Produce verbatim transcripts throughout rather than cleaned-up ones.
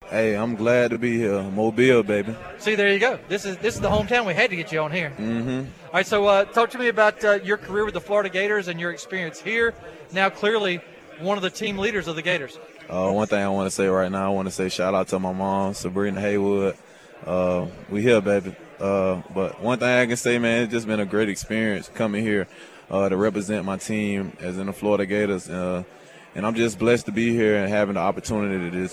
Hey, I'm glad to be here. Mobile, baby. See, there you go. This is this is the hometown. We had to get you on here. Mm-hmm. All right, so uh, talk to me about uh, your career with the Florida Gators and your experience here. Now, clearly, one of the team leaders of the Gators. Uh, one thing I want to say right now, I want to say shout out to my mom, Sabrina Haywood. Uh, we here, baby. Uh, but one thing I can say, man, it's just been a great experience coming here uh, to represent my team as in the Florida Gators. Uh, and I'm just blessed to be here and having the opportunity to just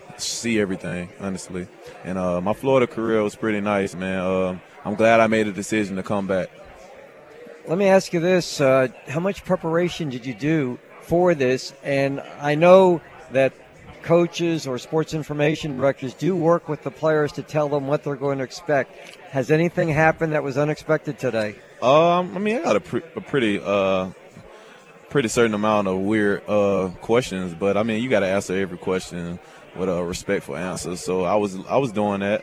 see everything, honestly. And uh, my Florida career was pretty nice, man. Uh, I'm glad I made a decision to come back. Let me ask you this. Uh, how much preparation did you do for this? And I know that coaches or sports information directors do work with the players to tell them what they're going to expect. Has anything happened that was unexpected today? Um, I mean, I got a, pre- a pretty, uh, pretty certain amount of weird uh, questions, but I mean, you got to answer every question with a respectful answer. So I was, I was doing that.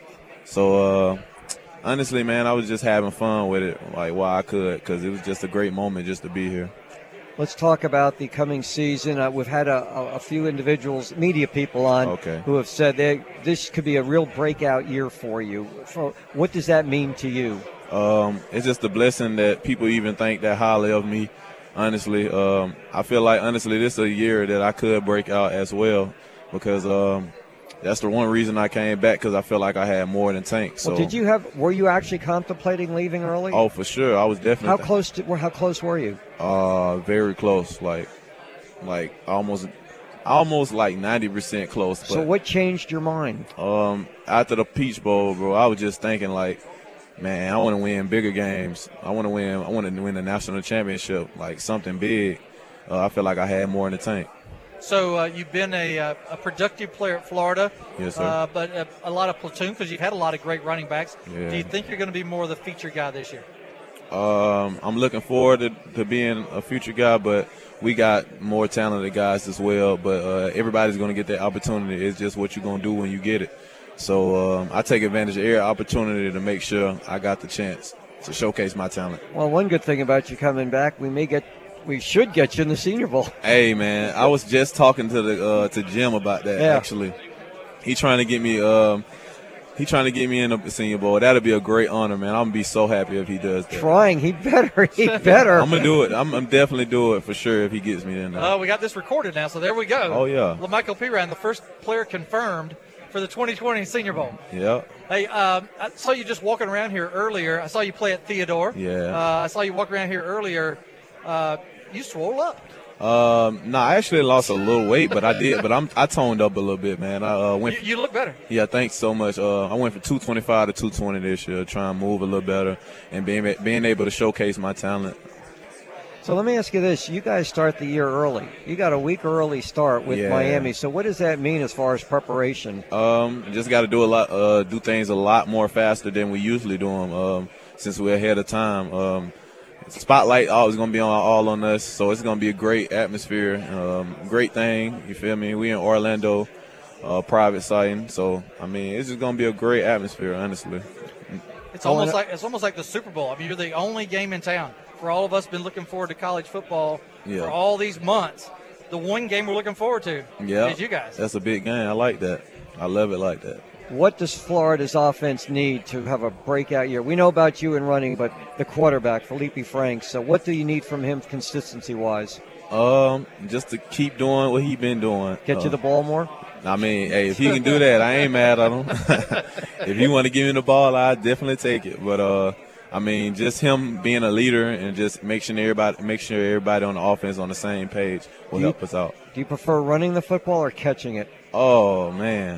So uh, honestly, man, I was just having fun with it, like while I could, because it was just a great moment just to be here. Let's talk about the coming season. Uh, we've had a, a, a few individuals, media people on, okay. who have said they, this could be a real breakout year for you. For, what does that mean to you? Um, it's just a blessing that people even think that highly of me, honestly. Um, I feel like, honestly, this is a year that I could break out as well because um, that's the one reason I came back, because I feel like I had more than Tank. So, well, did you have? Were you actually contemplating leaving early? Oh, for sure. I was definitely. How close? To, how close were you? Uh, very close. Like, like almost, almost like ninety percent close. But, so, what changed your mind? Um, after the Peach Bowl, bro, I was just thinking like, man, I want to win bigger games. I want to win. I want to win the national championship, like something big. Uh, I feel like I had more in the tank. So uh, you've been a, uh, a productive player at Florida, yes, sir. Uh, but a, a lot of platoon because you've had a lot of great running backs. Yeah. Do you think you're going to be more of the feature guy this year? Um, I'm looking forward to, to being a future guy, but we got more talented guys as well. But uh, everybody's going to get that opportunity. It's just what you're going to do when you get it. So um, I take advantage of every opportunity to make sure I got the chance to showcase my talent. Well, one good thing about you coming back, we may get. We should get you in the Senior Bowl. Hey, man, I was just talking to the uh, to Jim about that. Yeah. Actually, he trying to get me. Um, he trying to get me in the Senior Bowl. That'd be a great honor, man. I'm gonna be so happy if he does that. Trying, he better, he better. I'm gonna do it. I'm, I'm definitely do it for sure if he gets me in there. Oh, uh, we got this recorded now, so there we go. Oh yeah. LaMichael Piran, the first player confirmed for the twenty twenty Senior Bowl. Yeah. Hey, um, I saw you just walking around here earlier. I saw you play at Theodore. Yeah. Uh, I saw you walk around here earlier. Uh, You swole up. Um, no, nah, I actually lost a little weight, but I did. But I'm I toned up a little bit, man. I uh, went. You, you look better. Yeah, thanks so much. Uh, I went from two twenty-five to two twenty this year, trying to move a little better and being being able to showcase my talent. So let me ask you this: you guys start the year early. You got a week early start with yeah. Miami. So what does that mean as far as preparation? Um, just got to do a lot, uh, do things a lot more faster than we usually do them. Um, since we're ahead of time. Um. Spotlight always going to be on all on us, so it's going to be a great atmosphere, um, great thing, you feel me? We in Orlando, uh, private sighting, so, I mean, it's just going to be a great atmosphere, honestly. It's almost like it's almost like the Super Bowl. I mean, you're the only game in town. For all of us been looking forward to college football yeah. for all these months, the one game we're looking forward to yeah. is you guys. That's a big game. I like that. I love it like that. What does Florida's offense need to have a breakout year? We know about you in running, but the quarterback, Felipe Franks, so what do you need from him consistency-wise? Um, just to keep doing what he been doing. Get uh, you the ball more? I mean, hey, if he can do that, I ain't mad at him. If he want to give me the ball, I definitely take it. But, uh, I mean, just him being a leader and just make sure everybody, make sure everybody on the offense on the same page will you, help us out. Do you prefer running the football or catching it? Oh, man.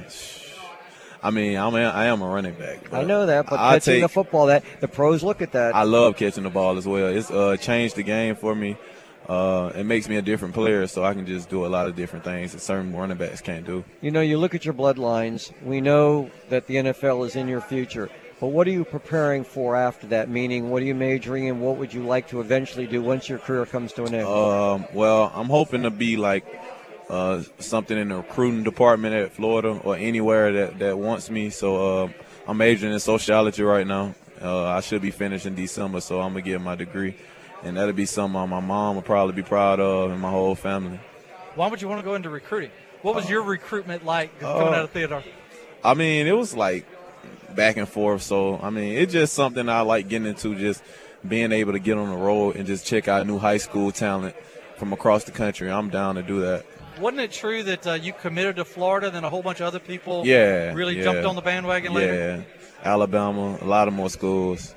I mean, I'm a, I am a running back. I know that, but I catching take, the football, that the pros look at that. I love catching the ball as well. It's uh, changed the game for me. Uh, it makes me a different player, so I can just do a lot of different things that certain running backs can't do. You know, you look at your bloodlines. We know that the N F L is in your future. But what are you preparing for after that? Meaning, what are you majoring in? What would you like to eventually do once your career comes to an end? Um, well, I'm hoping to be like uh, something in the recruiting department at Florida or anywhere that, that wants me. So uh, I'm majoring in sociology right now. Uh, I should be finished in December, so I'm going to get my degree. And that'll be something my mom will probably be proud of and my whole family. Why would you want to go into recruiting? What was uh, your recruitment like coming uh, out of Theodore? I mean, it was like back and forth. So, I mean, it's just something I like getting into, just being able to get on the road and just check out new high school talent from across the country. I'm down to do that. Wasn't it true that uh, you committed to Florida, then a whole bunch of other people yeah, really yeah. jumped on the bandwagon later? Yeah, Alabama, a lot of more schools.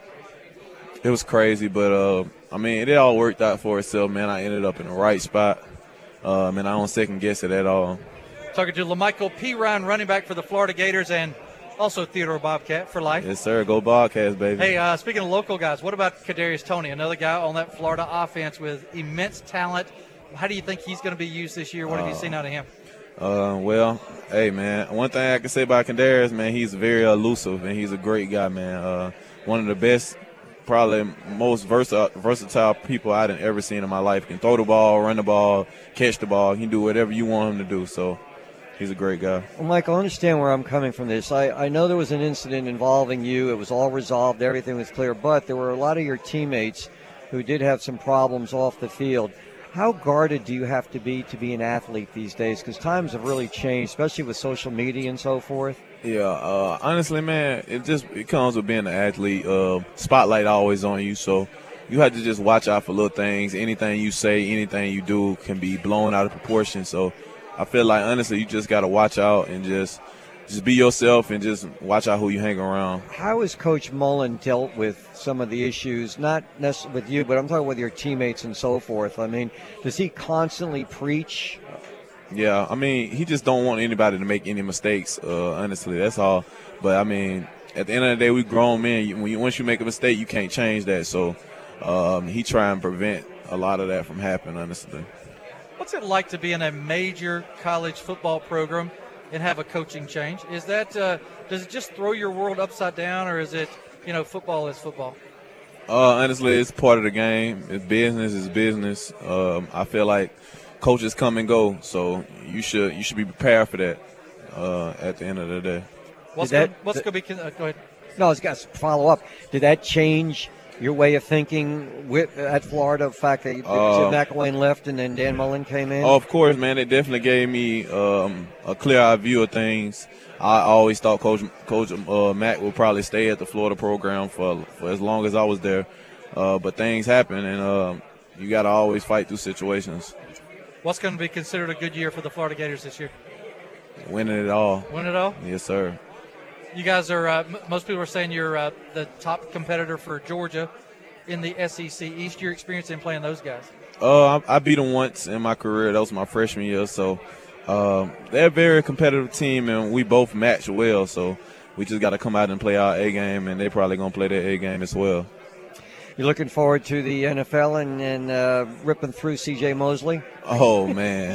It was crazy, but, uh, I mean, it all worked out for itself, man. I ended up in the right spot, um, and I don't second-guess it at all. Talking to LaMichael Perine, running back for the Florida Gators, and also Theodore Bobcat for life. Yes, sir. Go Bobcats, baby. Hey, uh, speaking of local guys, what about Kadarius Toney, another guy on that Florida offense with immense talent? How do you think he's going to be used this year? What have uh, you seen out of him? Uh, well, hey, man, one thing I can say about Kadarius, man, he's very elusive, and he's a great guy, man. Uh, one of the best, probably most versatile, versatile people I've ever seen in my life. He can throw the ball, run the ball, catch the ball. He can do whatever you want him to do, so he's a great guy. Well, Michael, I understand where I'm coming from this. I, I know there was an incident involving you. It was all resolved. Everything was clear. But there were a lot of your teammates who did have some problems off the field. How guarded do you have to be to be an athlete these days? Because times have really changed, especially with social media and so forth. Yeah, uh, honestly, man, it just it comes with being an athlete. Uh, spotlight always on you, so you have to just watch out for little things. Anything you say, anything you do can be blown out of proportion. So I feel like, honestly, you just got to watch out and just just be yourself and just watch out who you hang around. How has Coach Mullen dealt with some of the issues, not necessarily with you, but I'm talking with your teammates and so forth? I mean, does he constantly preach? Yeah, I mean, he just don't want anybody to make any mistakes, uh, honestly. That's all. But, I mean, at the end of the day, we grown men. When you, once you make a mistake, you can't change that. So um, he try and prevent a lot of that from happening, honestly. What's it like to be in a major college football program and have a coaching change? Is that uh, does it just throw your world upside down, or is it, you know, football is football? Uh, honestly, it's part of the game. It's business is business. Um, I feel like coaches come and go, so you should you should be prepared for that uh, at the end of the day. What's that, gonna, what's going to be? Uh, go ahead. No, I was going to follow up. Did that change your way of thinking with, at Florida, the fact that uh, Jim McElwain left and then Dan Mullen came in? Oh, of course, man. It definitely gave me um, a clear-eyed view of things. I always thought Coach Coach uh, Mack would probably stay at the Florida program for, for as long as I was there. Uh, but things happen, and uh, you got to always fight through situations. What's going to be considered a good year for the Florida Gators this year? Winning it all. Win it all? Yes, sir. You guys are, uh, m- most people are saying you're uh, the top competitor for Georgia in the S E C East. Your experience in playing those guys? Uh, I, I beat them once in my career. That was my freshman year. So um, they're a very competitive team, and we both match well. So we just got to come out and play our A game, and they're probably going to play their A game as well. You looking forward to the N F L and, and uh, ripping through C J Mosley? Oh man,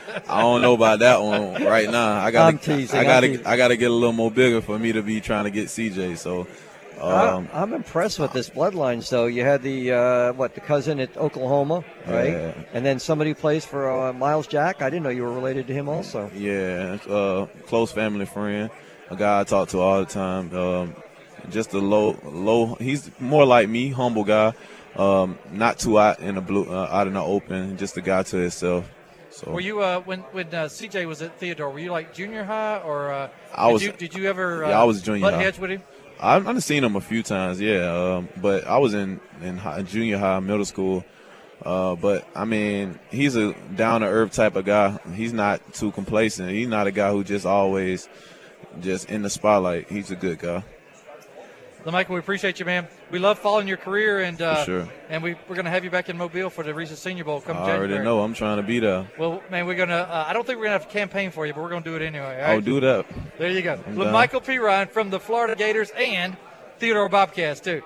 I don't know about that one right now. I got I got to I got to get a little more bigger for me to be trying to get C J. So um, I'm impressed with this bloodlines, though. You had the uh, what the cousin at Oklahoma, right? Yeah. And then somebody plays for uh, Miles Jack. I didn't know you were related to him also. Yeah, uh, close family friend, a guy I talk to all the time. Um, Just a low, low. He's more like me, humble guy. Um, not too out in the blue, uh, out in the open. Just a guy to himself. So. Were you uh, when when uh, C J was at Theodore? Were you like junior high, or uh, I did was? You, did you ever? Uh, yeah, I was junior butt high. heads with him? I've, I've seen him a few times, yeah. Um, but I was in in high, junior high, middle school. Uh, but I mean, he's a down to earth type of guy. He's not too complacent. He's not a guy who just always just in the spotlight. He's a good guy. LaMichael, we appreciate you, man. We love following your career, and uh, for sure. and we, we're going to have you back in Mobile for the Reese's Senior Bowl come I January. already know. I'm trying to be there. Well, man, we're going to uh, – I don't think we're going to have a campaign for you, but we're going to do it anyway. All I'll right? do that. There you go. I'm LaMichael Perine from the Florida Gators and Theodore Bobcats, too.